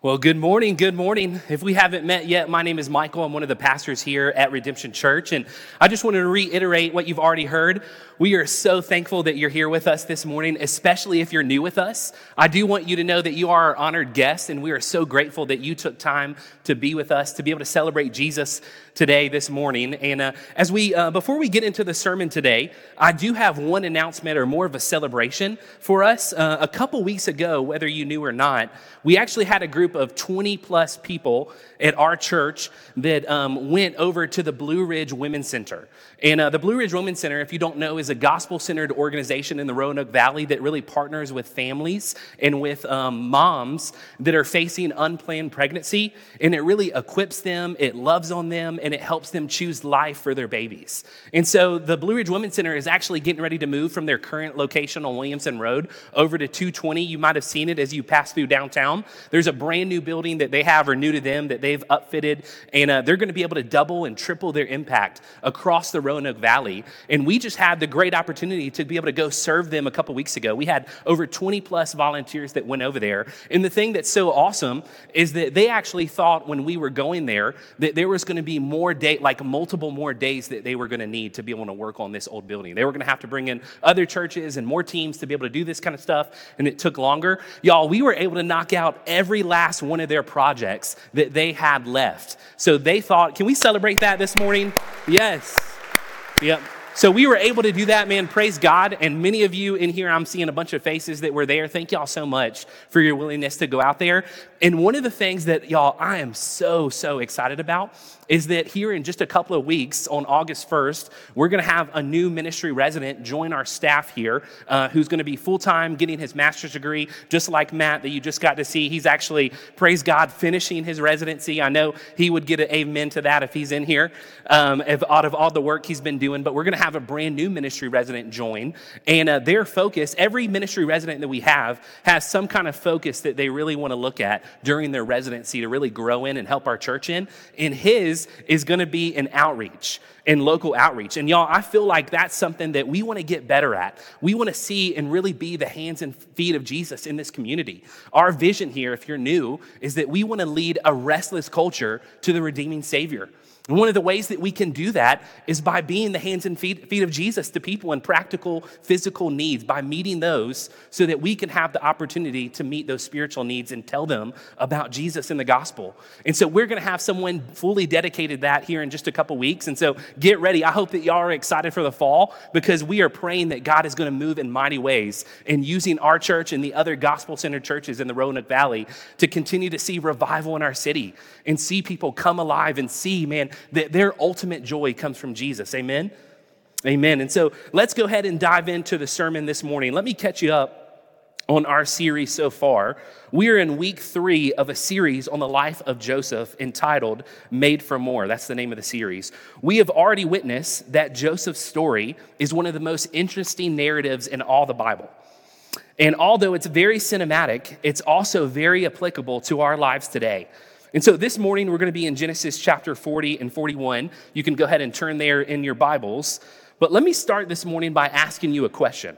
Well, good morning. Good morning. If we haven't met yet, my name is Michael. I'm one of the pastors here at Redemption Church, and I just wanted to reiterate what you've already heard. We are so thankful that you're here with us this morning, especially if you're new with us. I do want you to know that you are our honored guest, and we are so grateful that you took time to be with us, to be able to celebrate Jesus today, this morning. And before we get into the sermon today, I do have one announcement or more of a celebration for us. A couple weeks ago, whether you knew or not, we actually had a group of 20 plus people at our church that went over to the Blue Ridge Women's Center. And the Blue Ridge Women's Center, if you don't know, is a gospel-centered organization in the Roanoke Valley that really partners with families and with moms that are facing unplanned pregnancy. And it really equips them, it loves on them, and it helps them choose life for their babies. And so the Blue Ridge Women's Center is actually getting ready to move from their current location on Williamson Road over to 220. You might have seen it as you pass through downtown. There's a brand new building that they have, or new to them, that they've upfitted, and they're going to be able to double and triple their impact across the Roanoke Valley. And we just had the great opportunity to be able to go serve them a couple weeks ago. We had over 20 plus volunteers that went over there. And the thing that's so awesome is that they actually thought when we were going there that there was going to be multiple more days that they were going to need to be able to work on this old building. They were going to have to bring in other churches and more teams to be able to do this kind of stuff, and it took longer. Y'all, we were able to knock out every last one of their projects that they had left. So they thought, can we celebrate that this morning? Yes. Yep. So we were able to do that, man. Praise God. And many of you in here, I'm seeing a bunch of faces that were there. Thank y'all so much for your willingness to go out there. And one of the things that, y'all, I am so excited about is that here in just a couple of weeks, on August 1st, we're going to have a new ministry resident join our staff here who's going to be full-time, getting his master's degree, just like Matt that you just got to see. He's actually, praise God, finishing his residency. I know he would get an amen to that if he's in here, out of all the work he's been doing. But we're going to have a brand new ministry resident join. And their focus, every ministry resident that we have has some kind of focus that they really want to look at during their residency to really grow in and help our church in. And his is going to be an outreach and local outreach. And y'all, I feel like that's something that we want to get better at. We want to see and really be the hands and feet of Jesus in this community. Our vision here, if you're new, is that we want to lead a restless culture to the redeeming Savior. And one of the ways that we can do that is by being the hands and feet of Jesus to people in practical, physical needs, by meeting those so that we can have the opportunity to meet those spiritual needs and tell them about Jesus and the gospel. And so we're going to have someone fully dedicated that here in just a couple weeks. And so get ready. I hope that y'all are excited for the fall, because we are praying that God is going to move in mighty ways and using our church and the other gospel-centered churches in the Roanoke Valley to continue to see revival in our city and see people come alive and see, man, that their ultimate joy comes from Jesus. Amen? Amen. And so let's go ahead and dive into the sermon this morning. Let me catch you up on our series so far. We are in week 3 of a series on the life of Joseph entitled Made for More. That's the name of the series. We have already witnessed that Joseph's story is one of the most interesting narratives in all the Bible. And although it's very cinematic, it's also very applicable to our lives today. And so this morning, we're going to be in Genesis chapter 40 and 41. You can go ahead and turn there in your Bibles. But let me start this morning by asking you a question.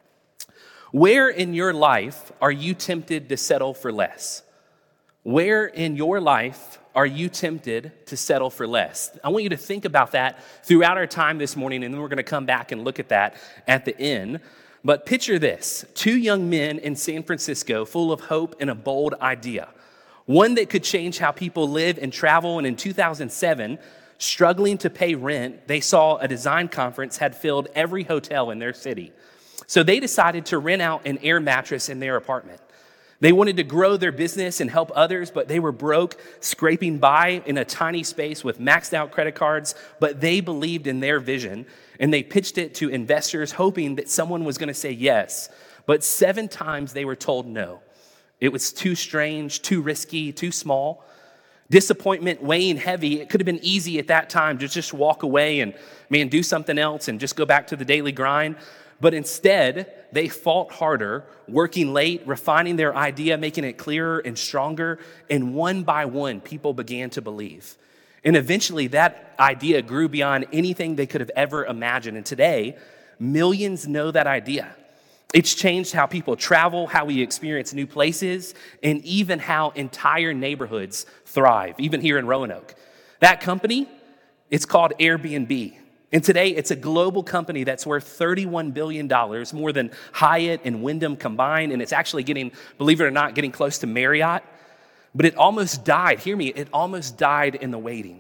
Where in your life are you tempted to settle for less? Where in your life are you tempted to settle for less? I want you to think about that throughout our time this morning, and then we're going to come back and look at that at the end. But picture this: 2 young men in San Francisco full of hope and a bold idea. One that could change how people live and travel. And in 2007, struggling to pay rent, they saw a design conference had filled every hotel in their city. So they decided to rent out an air mattress in their apartment. They wanted to grow their business and help others, but they were broke, scraping by in a tiny space with maxed out credit cards. But they believed in their vision, and they pitched it to investors, hoping that someone was going to say yes. But 7 times they were told no. It was too strange, too risky, too small. Disappointment weighing heavy. It could have been easy at that time to just walk away and, do something else and just go back to the daily grind. But instead, they fought harder, working late, refining their idea, making it clearer and stronger. And one by one, people began to believe. And eventually, that idea grew beyond anything they could have ever imagined. And today, millions know that idea. It's changed how people travel, how we experience new places, and even how entire neighborhoods thrive, even here in Roanoke. That company, it's called Airbnb. And today, it's a global company that's worth $31 billion, more than Hyatt and Wyndham combined. And it's actually getting, believe it or not, getting close to Marriott. But it almost died. Hear me, it almost died in the waiting.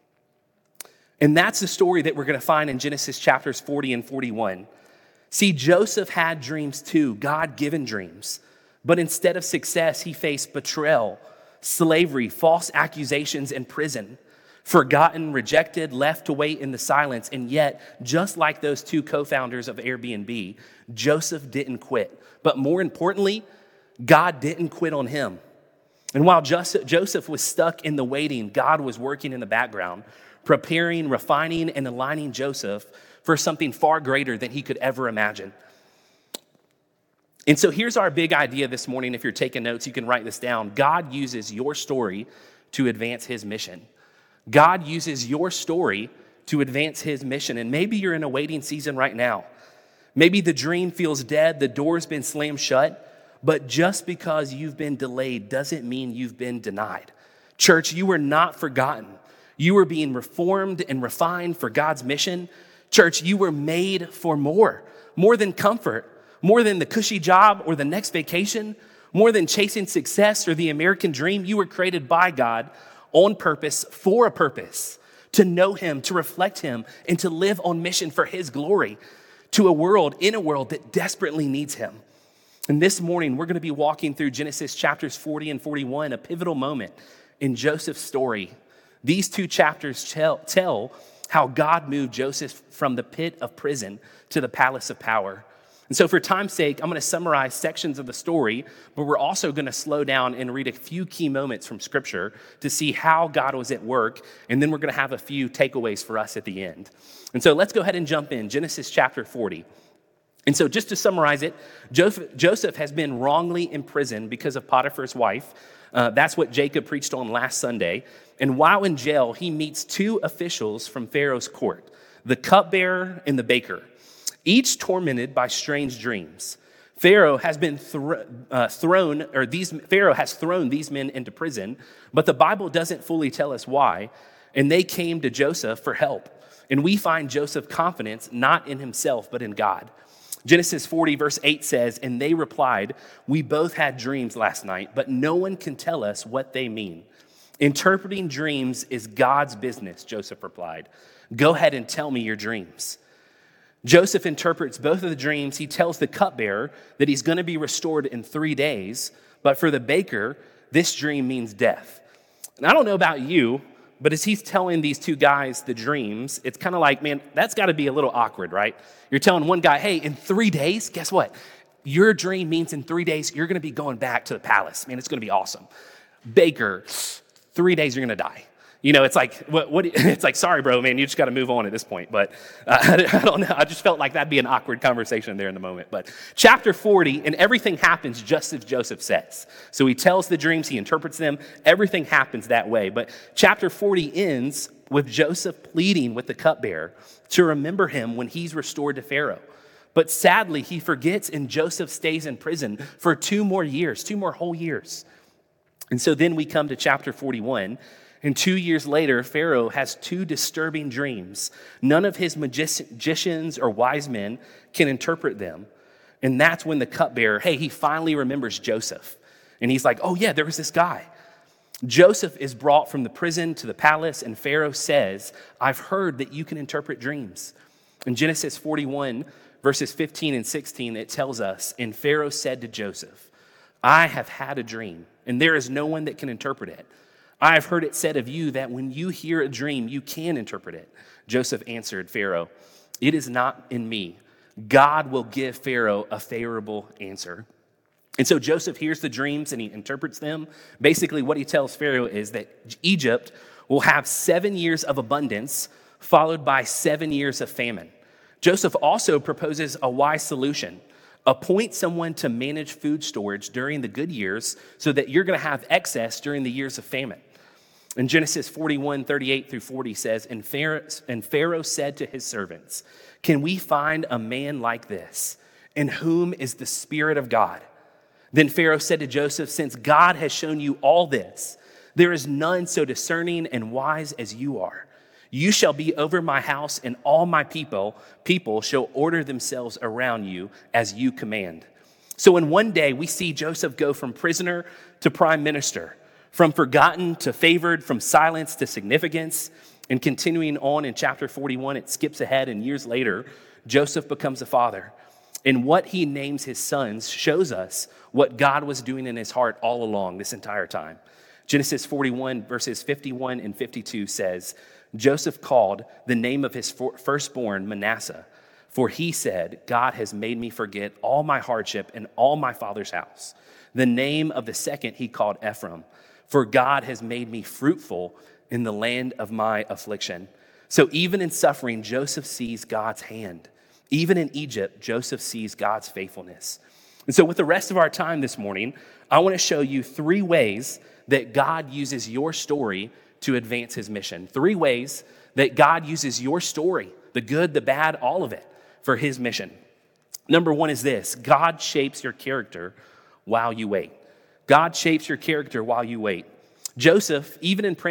And that's the story that we're going to find in Genesis chapters 40 and 41. See, Joseph had dreams too, God-given dreams. But instead of success, he faced betrayal, slavery, false accusations, and prison. Forgotten, rejected, left to wait in the silence. And yet, just like those two co-founders of Airbnb, Joseph didn't quit. But more importantly, God didn't quit on him. And while Joseph was stuck in the waiting, God was working in the background, preparing, refining, and aligning Joseph for something far greater than he could ever imagine. And so here's our big idea this morning. If you're taking notes, you can write this down. God uses your story to advance his mission. God uses your story to advance his mission. And maybe you're in a waiting season right now. Maybe the dream feels dead, the door's been slammed shut, but just because you've been delayed doesn't mean you've been denied. Church, you were not forgotten. You were being reformed and refined for God's mission. Church, you were made for more than comfort, more than the cushy job or the next vacation, more than chasing success or the American dream. You were created by God on purpose, for a purpose, to know him, to reflect him, and to live on mission for his glory in a world that desperately needs him. And this morning, we're going to be walking through Genesis chapters 40 and 41, a pivotal moment in Joseph's story. These two chapters tell how God moved Joseph from the pit of prison to the palace of power. And so for time's sake, I'm going to summarize sections of the story, but we're also going to slow down and read a few key moments from Scripture to see how God was at work, and then we're going to have a few takeaways for us at the end. And so let's go ahead and jump in, Genesis chapter 40. And so just to summarize it, Joseph has been wrongly imprisoned because of Potiphar's wife. That's what Jacob preached on last Sunday. And while in jail, he meets two officials from Pharaoh's court, the cupbearer and the baker, each tormented by strange dreams. Pharaoh has thrown these men into prison, but the Bible doesn't fully tell us why. And they came to Joseph for help. And we find Joseph's confidence not in himself, but in God. Genesis 40 verse 8 says, and they replied, we both had dreams last night, but no one can tell us what they mean. Interpreting dreams is God's business, Joseph replied. Go ahead and tell me your dreams. Joseph interprets both of the dreams. He tells the cupbearer that he's going to be restored in 3 days, but for the baker, this dream means death. And I don't know about you, but as he's telling these two guys the dreams, it's kind of like, man, that's got to be a little awkward, right? You're telling one guy, hey, in 3 days, guess what? Your dream means in 3 days, you're going to be going back to the palace. Man, it's going to be awesome. Baker, 3 days, you're going to die. You know, it's like, it's like, sorry, bro, man, you just got to move on at this point. But I don't know. I just felt like that'd be an awkward conversation there in the moment. But chapter 40, and everything happens just as Joseph says. So he tells the dreams, he interprets them. Everything happens that way. But chapter 40 ends with Joseph pleading with the cupbearer to remember him when he's restored to Pharaoh. But sadly, he forgets, and Joseph stays in prison for 2 more whole years. And so then we come to chapter 41. And 2 years later, Pharaoh has 2 disturbing dreams. None of his magicians or wise men can interpret them. And that's when the cupbearer, he finally remembers Joseph. And he's like, oh yeah, there was this guy. Joseph is brought from the prison to the palace, and Pharaoh says, I've heard that you can interpret dreams. In Genesis 41, verses 15 and 16, it tells us, and Pharaoh said to Joseph, I have had a dream, and there is no one that can interpret it. I have heard it said of you that when you hear a dream, you can interpret it. Joseph answered Pharaoh, it is not in me. God will give Pharaoh a favorable answer. And so Joseph hears the dreams and he interprets them. Basically, what he tells Pharaoh is that Egypt will have 7 years of abundance, followed by 7 years of famine. Joseph also proposes a wise solution. Appoint someone to manage food storage during the good years so that you're going to have excess during the years of famine. In Genesis 41, 38 through 40 says, and Pharaoh said to his servants, can we find a man like this? in whom is the Spirit of God. Then Pharaoh said to Joseph, since God has shown you all this, there is none so discerning and wise as you are. You shall be over my house, and all my people shall order themselves around you as you command. So in one day, we see Joseph go from prisoner to prime minister, from forgotten to favored, from silence to significance. And continuing on in chapter 41, it skips ahead, and years later, Joseph becomes a father. And what he names his sons shows us what God was doing in his heart all along this entire time. Genesis 41, verses 51 and 52 says, Joseph called the name of his firstborn Manasseh, for he said, God has made me forget all my hardship and all my father's house. The name of the second he called Ephraim, for God has made me fruitful in the land of my affliction. So even in suffering, Joseph sees God's hand. Even in Egypt, Joseph sees God's faithfulness. And so with the rest of our time this morning, I want to show you 3 ways that God uses your story to advance his mission. 3 ways that God uses your story, the good, the bad, all of it, for his mission. Number 1 is this: God shapes your character while you wait. God shapes your character while you wait. Joseph, even in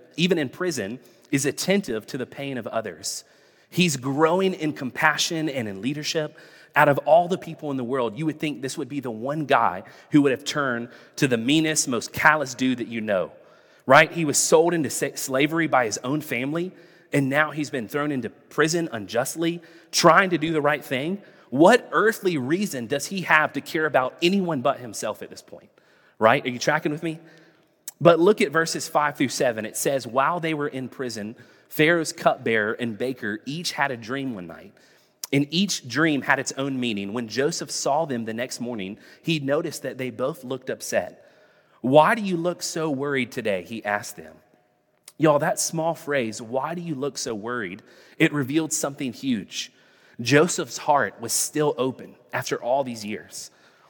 prison, is attentive to the pain of others. He's growing in compassion and in leadership. Out of all the people in the world, you would think this would be the one guy who would have turned to the meanest, most callous dude that you know, right? He was sold into slavery by his own family, and now he's been thrown into prison unjustly, trying to do the right thing. What earthly reason does he have to care about anyone but himself at this point, right? Are you tracking with me? But look at verses 5 through 7. It says, while they were in prison, Pharaoh's cupbearer and baker each had a dream one night, and each dream had its own meaning. When Joseph saw them the next morning, he noticed that they both looked upset. Why do you look so worried today? He asked them. Y'all, that small phrase, why do you look so worried? It revealed something huge. Joseph's heart was still open after all these years.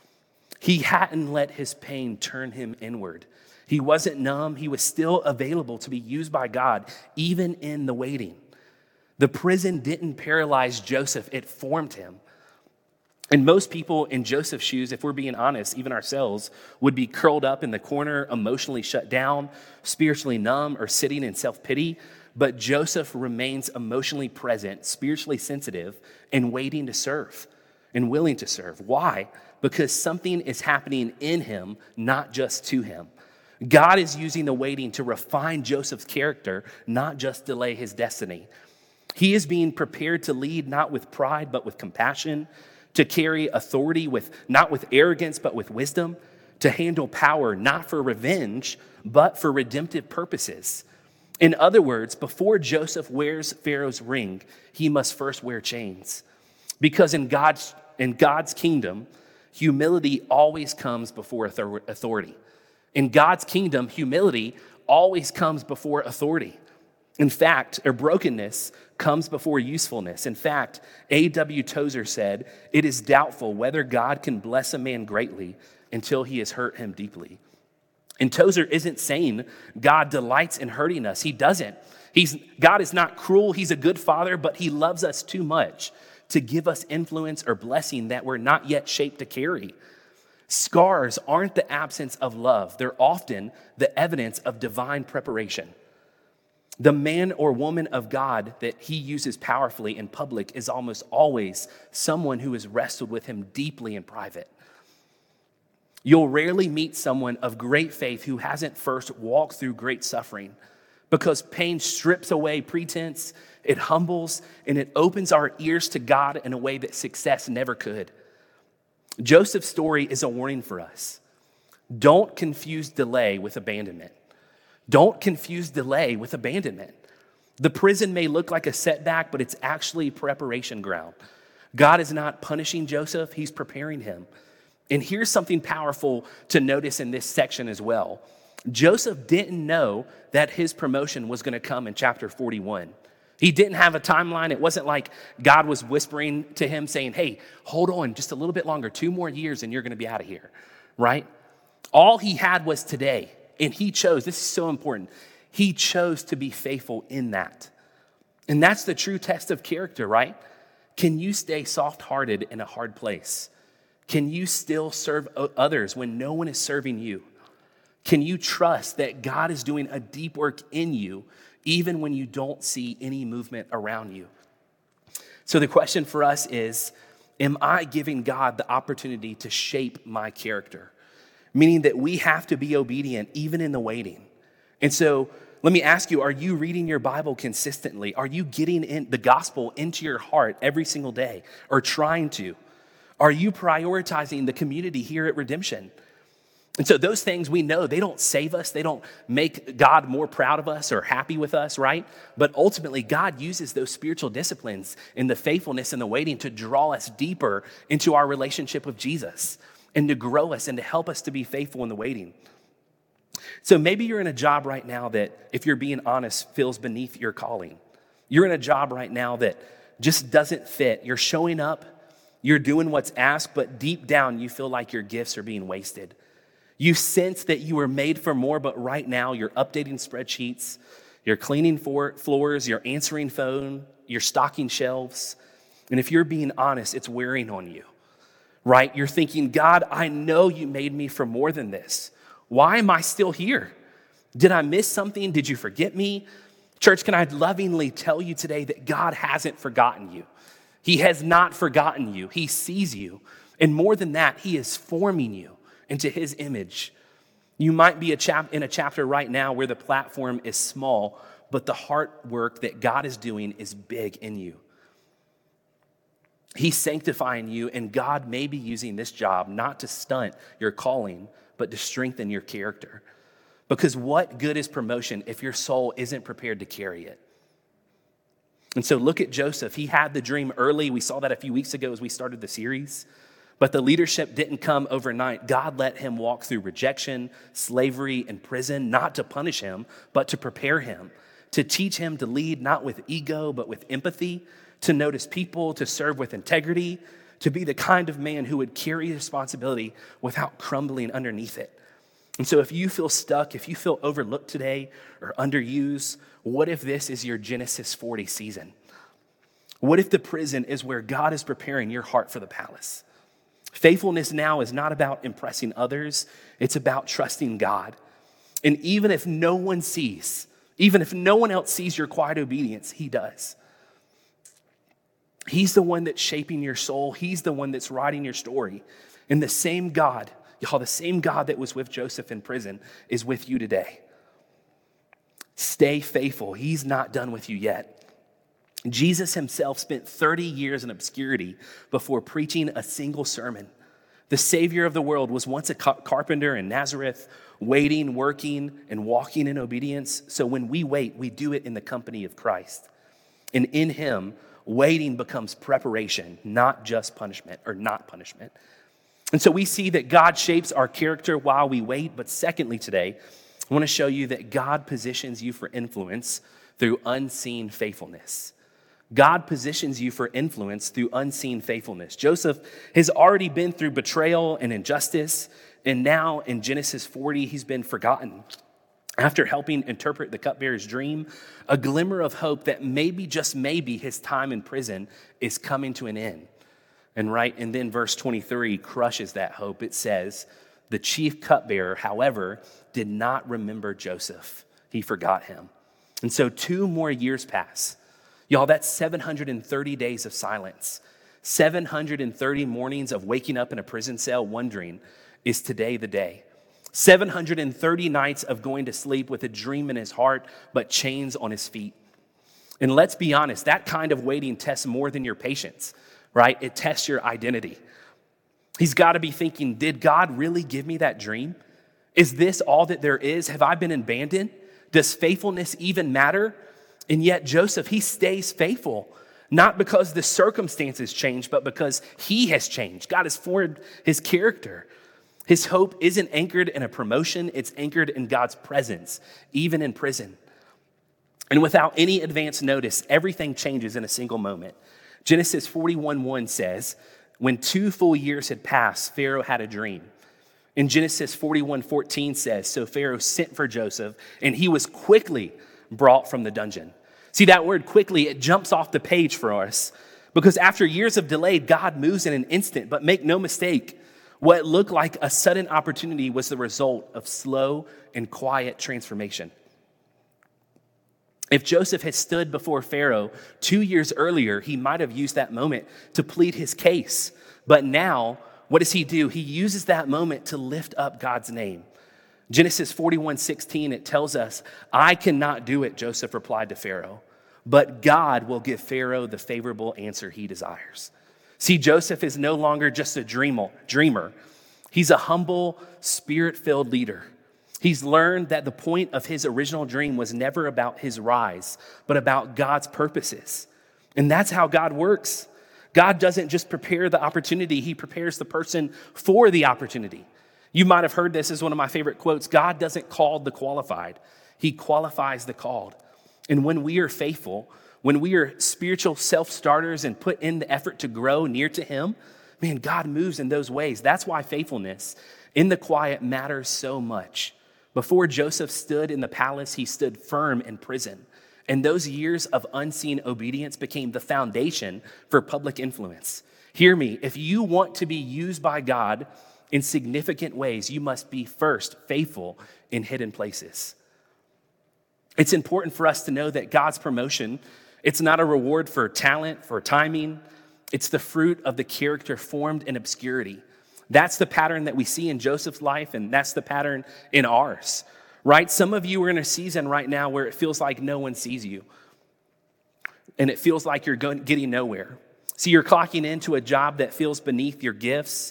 He hadn't let his pain turn him inward. He wasn't numb. He was still available to be used by God, even in the waiting. The prison didn't paralyze Joseph, it formed him. And most people in Joseph's shoes, if we're being honest, even ourselves, would be curled up in the corner, emotionally shut down, spiritually numb, or sitting in self-pity. But Joseph remains emotionally present, spiritually sensitive, and waiting to serve and willing to serve. Why? Because something is happening in him, not just to him. God is using the waiting to refine Joseph's character, not just delay his destiny. He is being prepared to lead not with pride, but with compassion, to carry authority not with arrogance, but with wisdom, to handle power not for revenge, but for redemptive purposes. In other words, before Joseph wears Pharaoh's ring, he must first wear chains. Because in God's kingdom, humility always comes before authority. In God's kingdom, humility always comes before authority. In fact, brokenness comes before usefulness. In fact, A.W. Tozer said, it is doubtful whether God can bless a man greatly until he has hurt him deeply. And Tozer isn't saying God delights in hurting us. He doesn't. God is not cruel. He's a good father, but he loves us too much to give us influence or blessing that we're not yet shaped to carry. Scars aren't the absence of love. They're often the evidence of divine preparation. The man or woman of God that he uses powerfully in public is almost always someone who has wrestled with him deeply in private. You'll rarely meet someone of great faith who hasn't first walked through great suffering, because pain strips away pretense, it humbles, and it opens our ears to God in a way that success never could. Joseph's story is a warning for us. Don't confuse delay with abandonment. Don't confuse delay with abandonment. The prison may look like a setback, but it's actually preparation ground. God is not punishing Joseph, he's preparing him. And here's something powerful to notice in this section as well. Joseph didn't know that his promotion was going to come in chapter 41. He didn't have a timeline. It wasn't like God was whispering to him saying, hey, hold on just a little bit longer, 2 more years and you're going to be out of here, right? All he had was today. And he chose, this is so important, he chose to be faithful in that. And that's the true test of character, right? Can you stay soft-hearted in a hard place? Can you still serve others when no one is serving you? Can you trust that God is doing a deep work in you even when you don't see any movement around you? So the question for us is, am I giving God the opportunity to shape my character? Meaning that we have to be obedient even in the waiting. And so let me ask you, are you reading your Bible consistently? Are you getting in the gospel into your heart every single day, or trying to? Are you prioritizing the community here at Redemption? And so those things, we know they don't save us. They don't make God more proud of us or happy with us, right? But ultimately, God uses those spiritual disciplines in the faithfulness and the waiting to draw us deeper into our relationship with Jesus and to grow us and to help us to be faithful in the waiting. So maybe you're in a job right now that, if you're being honest, feels beneath your calling. You're in a job right now that just doesn't fit. You're showing up, you're doing what's asked, but deep down you feel like your gifts are being wasted. You sense that you were made for more, but right now you're updating spreadsheets, you're cleaning floors, you're answering phone, you're stocking shelves. And if you're being honest, it's wearing on you, right? You're thinking, God, I know you made me for more than this. Why am I still here? Did I miss something? Did you forget me? Church, can I lovingly tell you today that God hasn't forgotten you? He has not forgotten you. He sees you. And more than that, he is forming you into his image. You might be in a chapter right now where the platform is small, but the heart work that God is doing is big in you. He's sanctifying you, and God may be using this job not to stunt your calling, but to strengthen your character. Because what good is promotion if your soul isn't prepared to carry it? And so look at Joseph. He had the dream early. We saw that a few weeks ago as we started the series. But the leadership didn't come overnight. God let him walk through rejection, slavery, and prison, not to punish him, but to prepare him, to teach him to lead not with ego, but with empathy, to notice people, to serve with integrity, to be the kind of man who would carry responsibility without crumbling underneath it. And so if you feel stuck, if you feel overlooked today or underused, what if this is your Genesis 40 season? What if the prison is where God is preparing your heart for the palace? Faithfulness now is not about impressing others. It's about trusting God. And even if no one sees, even if no one else sees your quiet obedience, he does. He's the one that's shaping your soul. He's the one that's writing your story. And the same God, y'all, the same God that was with Joseph in prison is with you today. Stay faithful. He's not done with you yet. Jesus himself spent 30 years in obscurity before preaching a single sermon. The Savior of the world was once a carpenter in Nazareth, waiting, working, and walking in obedience. So when we wait, we do it in the company of Christ. And in him, waiting becomes preparation, not just punishment or not punishment. And so we see that God shapes our character while we wait. But secondly today, I want to show you that God positions you for influence through unseen faithfulness. God positions you for influence through unseen faithfulness. Joseph has already been through betrayal and injustice, and now in Genesis 40, he's been forgotten. After helping interpret the cupbearer's dream, a glimmer of hope that maybe, just maybe, his time in prison is coming to an end. And then verse 23 crushes that hope. It says, the chief cupbearer, however, did not remember Joseph. He forgot him. And so 2 more years pass. Y'all, that's 730 days of silence. 730 mornings of waking up in a prison cell wondering, is today the day? 730 nights of going to sleep with a dream in his heart, but chains on his feet. And let's be honest, that kind of waiting tests more than your patience, right? It tests your identity. He's got to be thinking, did God really give me that dream? Is this all that there is? Have I been abandoned? Does faithfulness even matter? And yet Joseph, he stays faithful, not because the circumstances change, but because he has changed. God has formed his character. His hope isn't anchored in a promotion, it's anchored in God's presence, even in prison. And without any advance notice, everything changes in a single moment. Genesis 41:1 says, when 2 full years had passed, Pharaoh had a dream. And Genesis 41:14 says, so Pharaoh sent for Joseph, and he was quickly brought from the dungeon. See, that word quickly, it jumps off the page for us, Because after years of delay, God moves in an instant. But make no mistake, what looked like a sudden opportunity was the result of slow and quiet transformation. If Joseph had stood before Pharaoh 2 years earlier, he might have used that moment to plead his case. But now, what does he do? He uses that moment to lift up God's name. Genesis 41:16, it tells us, "I cannot do it," Joseph replied to Pharaoh, "but God will give Pharaoh the favorable answer he desires." See, Joseph is no longer just a dreamer. He's a humble, spirit-filled leader. He's learned that the point of his original dream was never about his rise, but about God's purposes. And that's how God works. God doesn't just prepare the opportunity, he prepares the person for the opportunity. You might have heard this as one of my favorite quotes. God doesn't call the qualified, he qualifies the called. And when we are faithful, when we are spiritual self-starters and put in the effort to grow near to him, man, God moves in those ways. That's why faithfulness in the quiet matters so much. Before Joseph stood in the palace, he stood firm in prison. And those years of unseen obedience became the foundation for public influence. Hear me, if you want to be used by God in significant ways, you must be first faithful in hidden places. It's important for us to know that God's promotion, it's not a reward for talent, for timing. It's the fruit of the character formed in obscurity. That's the pattern that we see in Joseph's life, and that's the pattern in ours, right? Some of you are in a season right now where it feels like no one sees you, and it feels like you're getting nowhere. See, you're clocking into a job that feels beneath your gifts.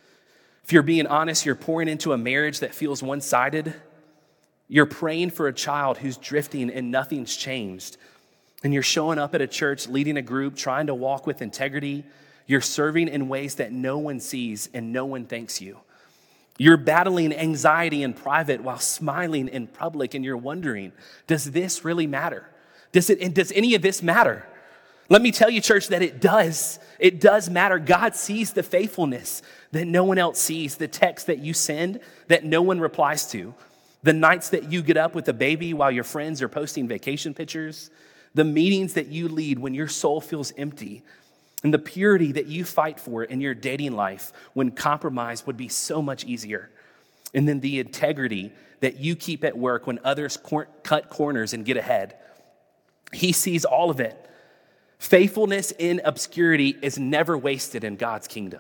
If you're being honest, you're pouring into a marriage that feels one-sided. You're praying for a child who's drifting and nothing's changed. And you're showing up at a church, leading a group, trying to walk with integrity. You're serving in ways that no one sees and no one thanks you. You're battling anxiety in private while smiling in public, and you're wondering, does this really matter? Does any of this matter? Let me tell you, church, that it does. It does matter. God sees the faithfulness that no one else sees, the text that you send that no one replies to, the nights that you get up with a baby while your friends are posting vacation pictures, the meetings that you lead when your soul feels empty, and the purity that you fight for in your dating life when compromise would be so much easier. And then the integrity that you keep at work when others cut corners and get ahead. He sees all of it. Faithfulness in obscurity is never wasted in God's kingdom.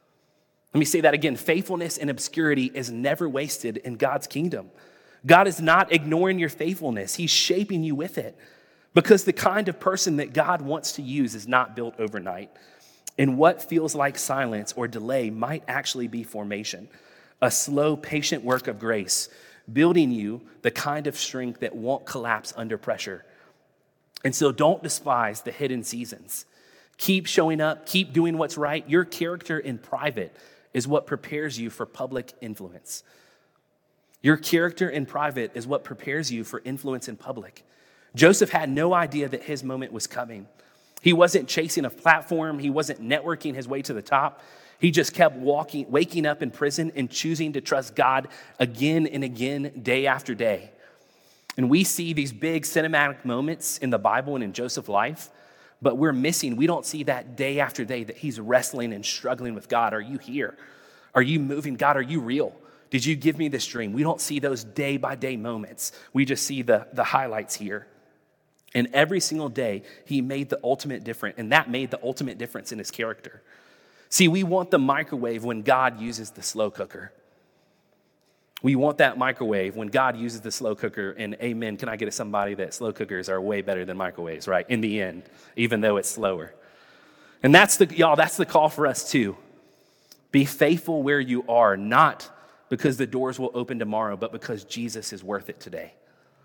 Let me say that again. Faithfulness in obscurity is never wasted in God's kingdom. God is not ignoring your faithfulness. He's shaping you with it. Because the kind of person that God wants to use is not built overnight. And what feels like silence or delay might actually be formation. A slow, patient work of grace, building you the kind of strength that won't collapse under pressure. And so don't despise the hidden seasons. Keep showing up, keep doing what's right. Your character in private is what prepares you for public influence. Your character in private is what prepares you for influence in public. Joseph had no idea that his moment was coming. He wasn't chasing a platform. He wasn't networking his way to the top. He just kept waking up in prison and choosing to trust God again and again, day after day. And we see these big cinematic moments in the Bible and in Joseph's life, but we don't see that day after day that he's wrestling and struggling with God. Are you here? Are you moving? God, are you real? Did you give me this dream? We don't see those day by day moments. We just see the highlights here. And every single day, he made the ultimate difference, and that made the ultimate difference in his character. See, we want the microwave when God uses the slow cooker. We want that microwave when God uses the slow cooker, and amen, can I get somebody that slow cookers are way better than microwaves, right? In the end, even though it's slower. And that's the call for us too. Be faithful where you are, not because the doors will open tomorrow, but because Jesus is worth it today.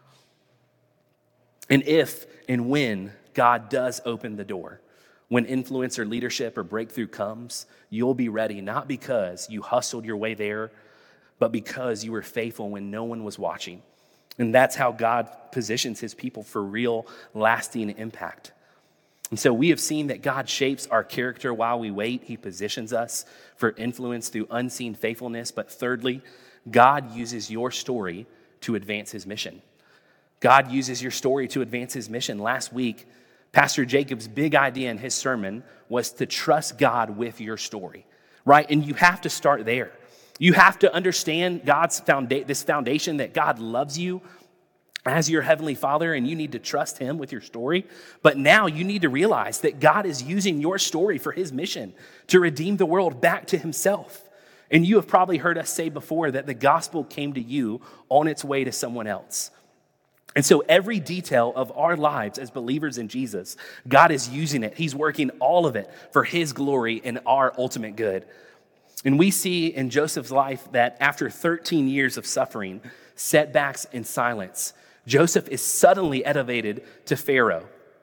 And if and when God does open the door, when influence or leadership or breakthrough comes, you'll be ready, not because you hustled your way there, but because you were faithful when no one was watching. And that's how God positions his people for real, lasting impact. And so we have seen that God shapes our character while we wait. He positions us for influence through unseen faithfulness. But thirdly, God uses your story to advance his mission. God uses your story to advance his mission. Last week, Pastor Jacob's big idea in his sermon was to trust God with your story, right? And you have to start there. You have to understand this foundation that God loves you as your heavenly Father, and you need to trust him with your story. But now you need to realize that God is using your story for his mission to redeem the world back to himself. And you have probably heard us say before that the gospel came to you on its way to someone else. And so every detail of our lives as believers in Jesus, God is using it. He's working all of it for his glory and our ultimate good. And we see in Joseph's life that after 13 years of suffering, setbacks, and silence, Joseph is suddenly elevated to Pharaoh.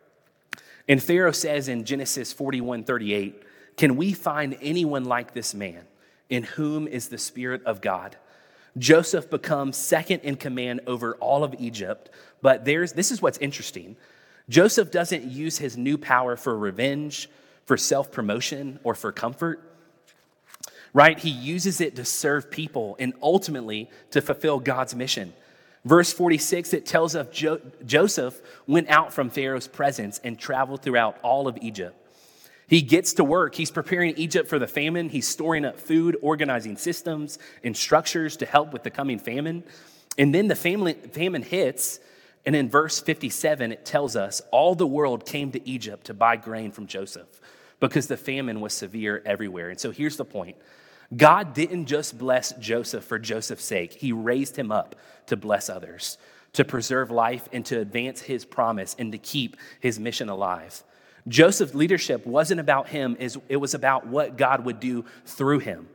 And Pharaoh says in Genesis 41:38, "Can we find anyone like this man in whom is the Spirit of God?" Joseph becomes second in command over all of Egypt, but this is what's interesting. Joseph doesn't use his new power for revenge, for self-promotion, or for comfort, right? He uses it to serve people and ultimately to fulfill God's mission. Verse 46, it tells us Joseph went out from Pharaoh's presence and traveled throughout all of Egypt. He gets to work. He's preparing Egypt for the famine. He's storing up food, organizing systems and structures to help with the coming famine. And then the famine hits, and in verse 57, it tells us all the world came to Egypt to buy grain from Joseph because the famine was severe everywhere. And so here's the point. God didn't just bless Joseph for Joseph's sake. He raised him up to bless others, to preserve life and to advance his promise and to keep his mission alive. Joseph's leadership wasn't about him, it was about what God would do through him.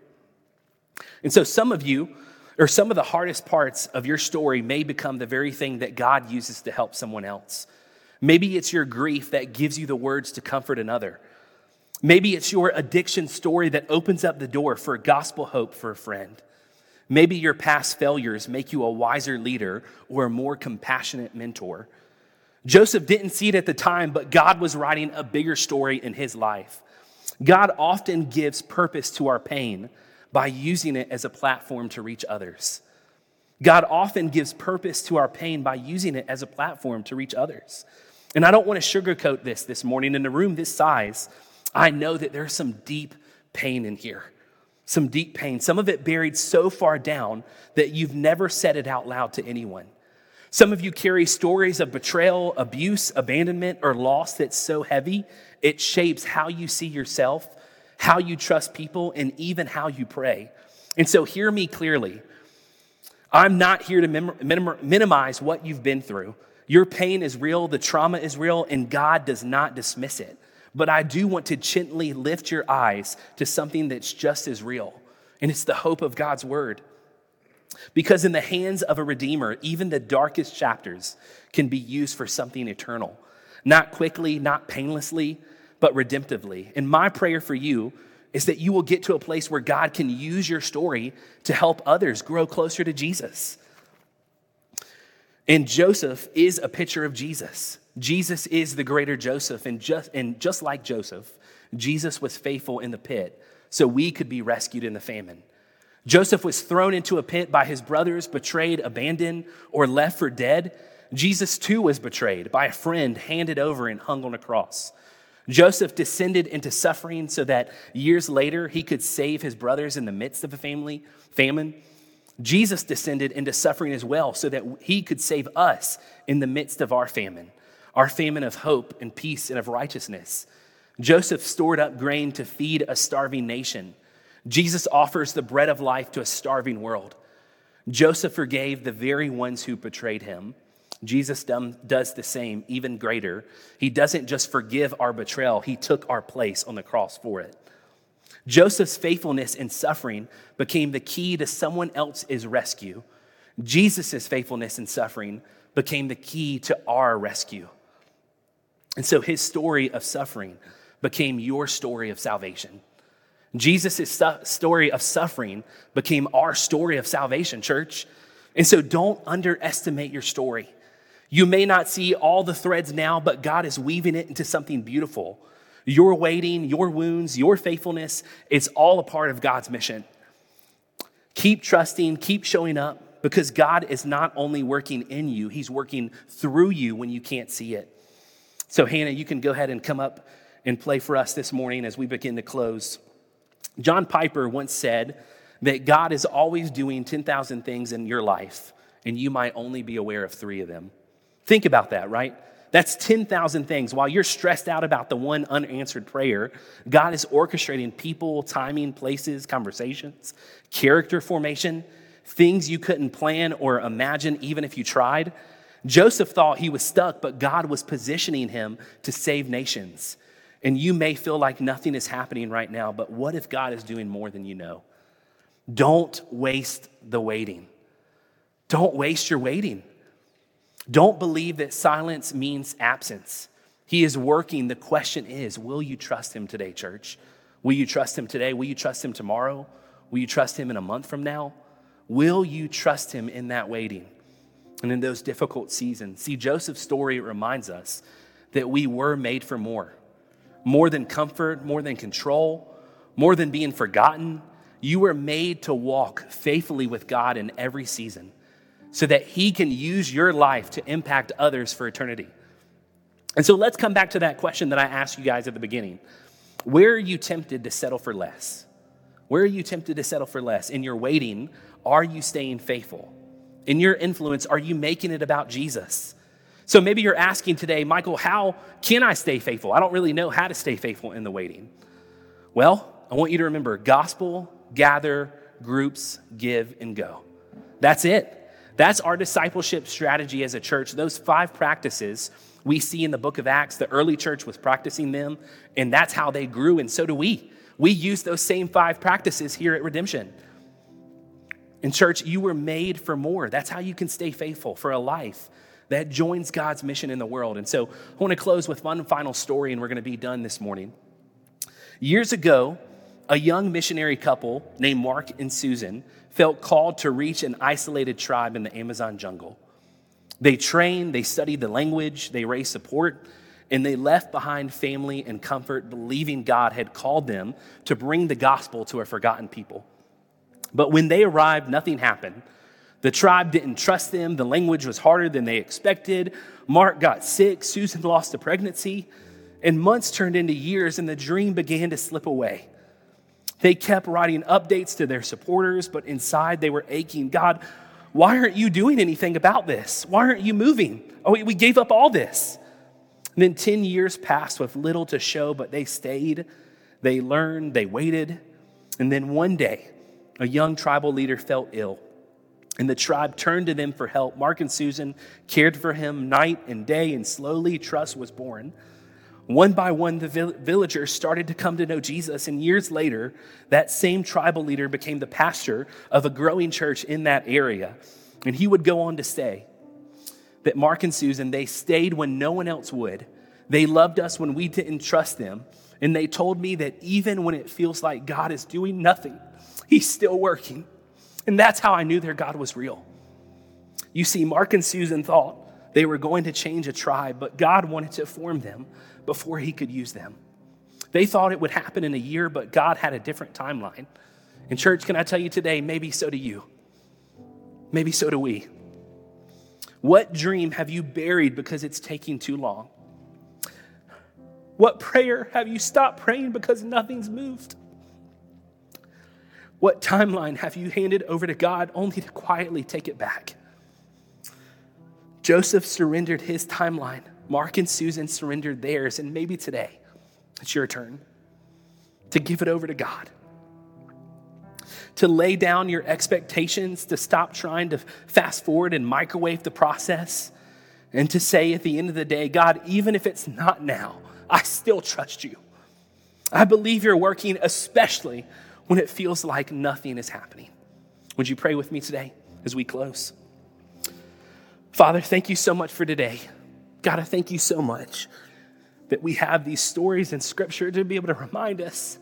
And so some of you, or some of the hardest parts of your story may become the very thing that God uses to help someone else. Maybe it's your grief that gives you the words to comfort another. Maybe it's your addiction story that opens up the door for gospel hope for a friend. Maybe your past failures make you a wiser leader or a more compassionate mentor. Joseph didn't see it at the time, but God was writing a bigger story in his life. God often gives purpose to our pain by using it as a platform to reach others. God often gives purpose to our pain by using it as a platform to reach others. And I don't want to sugarcoat this morning. In a room this size, I know that there's some deep pain in here, some deep pain, some of it buried so far down that you've never said it out loud to anyone. Some of you carry stories of betrayal, abuse, abandonment, or loss that's so heavy, it shapes how you see yourself, how you trust people, and even how you pray. And so hear me clearly. I'm not here to minimize what you've been through. Your pain is real, the trauma is real, and God does not dismiss it. But I do want to gently lift your eyes to something that's just as real, and it's the hope of God's word. Because in the hands of a redeemer, even the darkest chapters can be used for something eternal. Not quickly, not painlessly, but redemptively. And my prayer for you is that you will get to a place where God can use your story to help others grow closer to Jesus. And Joseph is a picture of Jesus. Jesus is the greater Joseph, and just like Joseph, Jesus was faithful in the pit so we could be rescued in the famine. Joseph was thrown into a pit by his brothers, betrayed, abandoned, or left for dead. Jesus too was betrayed by a friend, handed over and hung on a cross. Joseph descended into suffering so that years later he could save his brothers in the midst of a famine. Jesus descended into suffering as well so that he could save us in the midst of our famine of hope and peace and of righteousness. Joseph stored up grain to feed a starving nation. Jesus offers the bread of life to a starving world. Joseph forgave the very ones who betrayed him. Jesus does the same, even greater. He doesn't just forgive our betrayal, he took our place on the cross for it. Joseph's faithfulness in suffering became the key to someone else's rescue. Jesus' faithfulness in suffering became the key to our rescue. And so his story of suffering became your story of salvation. Jesus' story of suffering became our story of salvation, church. And so don't underestimate your story. You may not see all the threads now, but God is weaving it into something beautiful. Your waiting, your wounds, your faithfulness, it's all a part of God's mission. Keep trusting, keep showing up, because God is not only working in you, he's working through you when you can't see it. So Hannah, you can go ahead and come up and play for us this morning as we begin to close. John Piper once said that God is always doing 10,000 things in your life, and you might only be aware of 3 of them. Think about that, right? That's 10,000 things. While you're stressed out about the one unanswered prayer, God is orchestrating people, timing, places, conversations, character formation, things you couldn't plan or imagine even if you tried. Joseph thought he was stuck, but God was positioning him to save nations. And you may feel like nothing is happening right now, but what if God is doing more than you know? Don't waste the waiting. Don't waste your waiting. Don't believe that silence means absence. He is working. The question is, will you trust him today, church? Will you trust him today? Will you trust him tomorrow? Will you trust him in a month from now? Will you trust him in that waiting and in those difficult seasons? See, Joseph's story reminds us that we were made for more than comfort, more than control, more than being forgotten. You were made to walk faithfully with God in every season, so that he can use your life to impact others for eternity. And so let's come back to that question that I asked you guys at the beginning. Where are you tempted to settle for less? Where are you tempted to settle for less? In your waiting, are you staying faithful? In your influence, are you making it about Jesus? So maybe you're asking today, Michael, how can I stay faithful? I don't really know how to stay faithful in the waiting. Well, I want you to remember gospel, gather, groups, give, and go. That's it. That's our discipleship strategy as a church. Those 5 practices we see in the book of Acts, the early church was practicing them, and that's how they grew, and so do we. We use those same 5 practices here at Redemption. In church, you were made for more. That's how you can stay faithful for a life that joins God's mission in the world. And so I want to close with one final story, and we're going to be done this morning. Years ago, a young missionary couple named Mark and Susan felt called to reach an isolated tribe in the Amazon jungle. They trained, they studied the language, they raised support, and they left behind family and comfort, believing God had called them to bring the gospel to a forgotten people. But when they arrived, nothing happened. The tribe didn't trust them. The language was harder than they expected. Mark got sick. Susan lost a pregnancy. And months turned into years, and the dream began to slip away. They kept writing updates to their supporters, but inside they were aching. God, why aren't you doing anything about this? Why aren't you moving? Oh, we gave up all this. And then 10 years passed with little to show, but they stayed, they learned, they waited. And then one day, a young tribal leader fell ill, and the tribe turned to them for help. Mark and Susan cared for him night and day, and slowly trust was born. One by one, the villagers started to come to know Jesus, and years later, that same tribal leader became the pastor of a growing church in that area. And he would go on to say that Mark and Susan, they stayed when no one else would. They loved us when we didn't trust them. And they told me that even when it feels like God is doing nothing, he's still working. And that's how I knew their God was real. You see, Mark and Susan thought they were going to change a tribe, but God wanted to form them before he could use them. They thought it would happen in a year, but God had a different timeline. And church, can I tell you today, maybe so do you. Maybe so do we. What dream have you buried because it's taking too long? What prayer have you stopped praying because nothing's moved? What timeline have you handed over to God only to quietly take it back? Joseph surrendered his timeline. Mark and Susan surrendered theirs, and maybe today it's your turn to give it over to God, to lay down your expectations, to stop trying to fast forward and microwave the process, and to say at the end of the day, God, even if it's not now, I still trust you. I believe you're working, especially when it feels like nothing is happening. Would you pray with me today as we close? Father, thank you so much for today. God, I thank you so much that we have these stories in Scripture to be able to remind us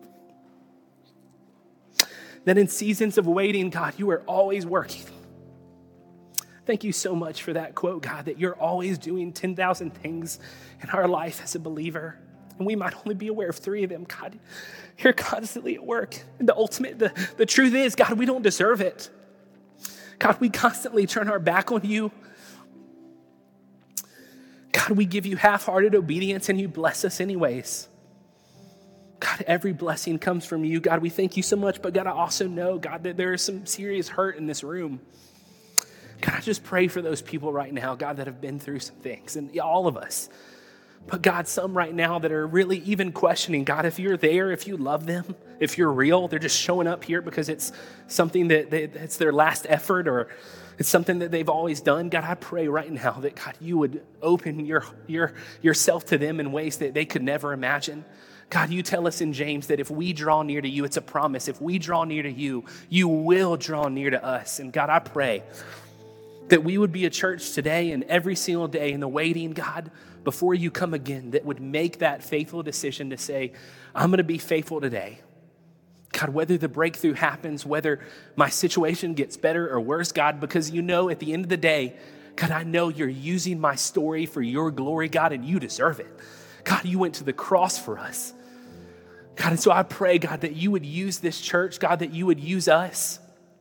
that in seasons of waiting, God, you are always working. Thank you so much for that quote, God, that you're always doing 10,000 things in our life as a believer, and we might only be aware of 3 of them. God, you're constantly at work. And the truth is, God, we don't deserve it. God, we constantly turn our back on you. God, we give you half-hearted obedience and you bless us anyways. God, every blessing comes from you. God, we thank you so much, but God, I also know, God, that there is some serious hurt in this room. God, I just pray for those people right now, God, that have been through some things, and all of us. But God, some right now that are really even questioning, God, if you're there, if you love them, if you're real, they're just showing up here because it's something that it's their last effort or it's something that they've always done. God, I pray right now that, God, you would open yourself to them in ways that they could never imagine. God, you tell us in James that if we draw near to you, it's a promise. If we draw near to you, you will draw near to us. And God, I pray that we would be a church today and every single day in the waiting, God, before you come again, that would make that faithful decision to say, I'm going to be faithful today. God, whether the breakthrough happens, whether my situation gets better or worse, God, because you know at the end of the day, God, I know you're using my story for your glory, God, and you deserve it. God, you went to the cross for us. God, and so I pray, God, that you would use this church, God, that you would use us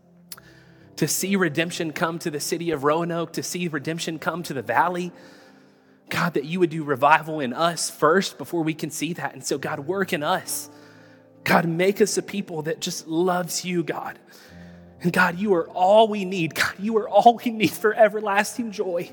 to see redemption come to the city of Roanoke, to see redemption come to the valley. God, that you would do revival in us first before we can see that. And so, God, work in us. God, make us a people that just loves you, God. And God, you are all we need. God, you are all we need for everlasting joy.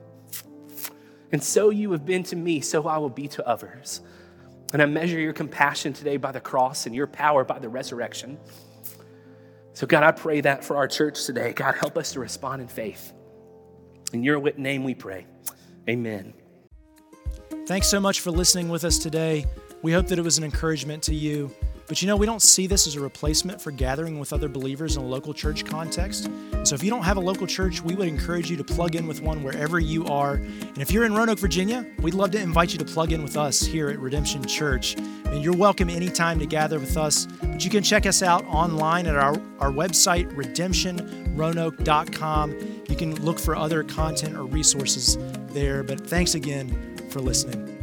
And so you have been to me, so I will be to others. And I measure your compassion today by the cross and your power by the resurrection. So God, I pray that for our church today. God, help us to respond in faith. In your name we pray. Amen. Thanks so much for listening with us today. We hope that it was an encouragement to you. But we don't see this as a replacement for gathering with other believers in a local church context. So if you don't have a local church, we would encourage you to plug in with one wherever you are. And if you're in Roanoke, Virginia, we'd love to invite you to plug in with us here at Redemption Church. And you're welcome anytime to gather with us. But you can check us out online at our website, redemptionroanoke.com. You can look for other content or resources there. But thanks again for listening.